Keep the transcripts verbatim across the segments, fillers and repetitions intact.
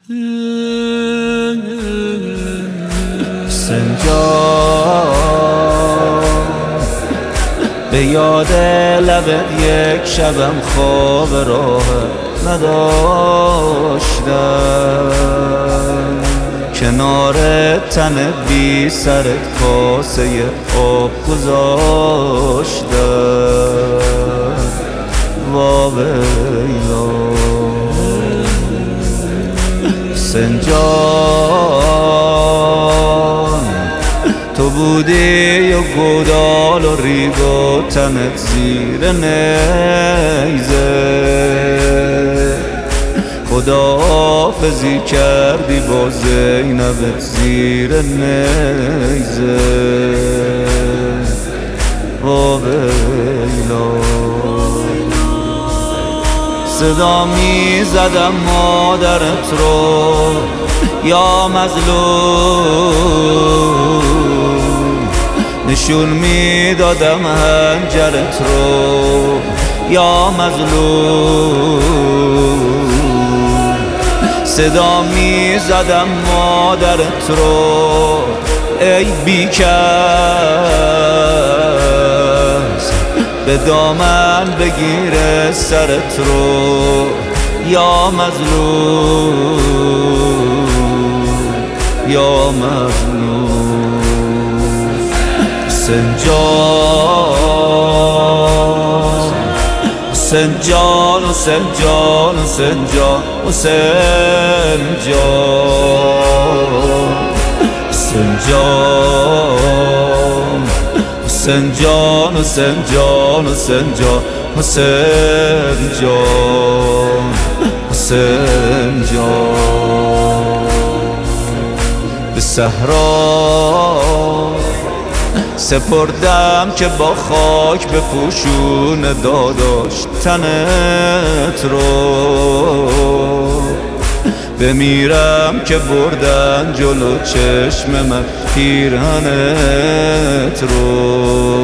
حسین جان به یاد لبت یک شبم خواب راه نداشتم، کنار تن بی سرت کاسه آب گذاشتم. وا ویلا حسین جان تو بودی و گودال و ریگ و تنت زیر نیزه، خداحافظی کردی با زینبت زیر نیزه. وا ویلا صدا می زدم مادرت رو یا مظلوم، نشون می دادم هنجرت رو یا مظلوم. صدا می زدم مادرت رو ای بیکس، به دامن بگیره سرت رو یا مظلوم یا مظلوم. حسین جان حسین جان حسین جان حسین جان حسین جان حسین جان حسین جان حسین جان حسین جان حسین جان حسین جان. به صحرا سپردم که با خاک بپوشون داداش تنت رو، بمیرم که بردن جلو چشم من پیرهنت رو.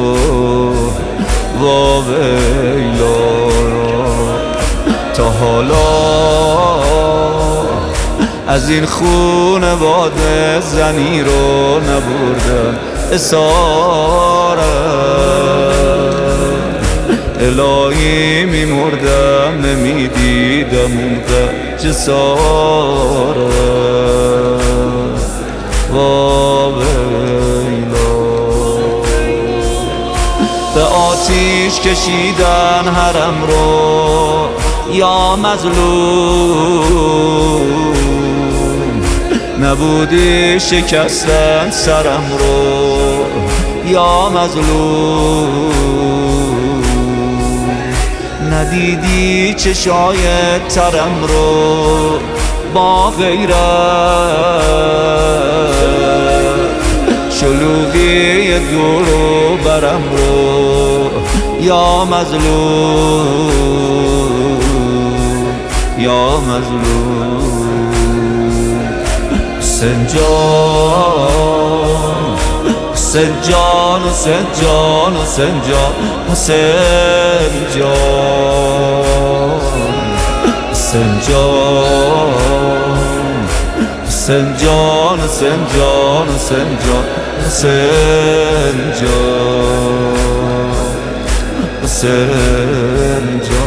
وا ویلا تا حالا از این خونواده زنی رو نبردم اسارت، الهی میمردم نمیدیدم اون جسارت. وا ویلا به آتیش کشیدن حرم رو یا مظلوم، نبودی شکستن سرم رو یا مظلوم، ندیدی چشای ترم رو با غیرت، شلوغی دور و برم رو یا مظلوم یا مظلوم. حسین جان حسین جان حسین جان حسین جان حسین جان حسین جان حسین جان حسین جان حسین جان حسین جان حسین جان.